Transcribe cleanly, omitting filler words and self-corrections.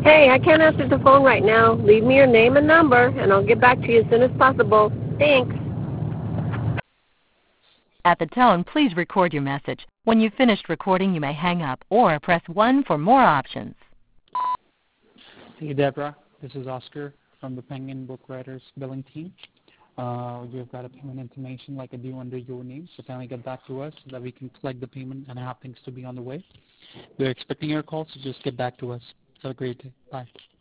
Hey, I can't answer the phone right now. Leave me your name and number, and I'll get back to you as soon as possible. Thanks. At the tone, please record your message. When you've finished recording, you may hang up or press 1 for more options. Hey, Deborah. This is Oscar from the Penguin Book Writers Billing Team. You've got a payment information like a due under your name, so kindly get back to us so that we can collect the payment and have things to be on the way. We're expecting your call, so just get back to us. Have a great day. Bye.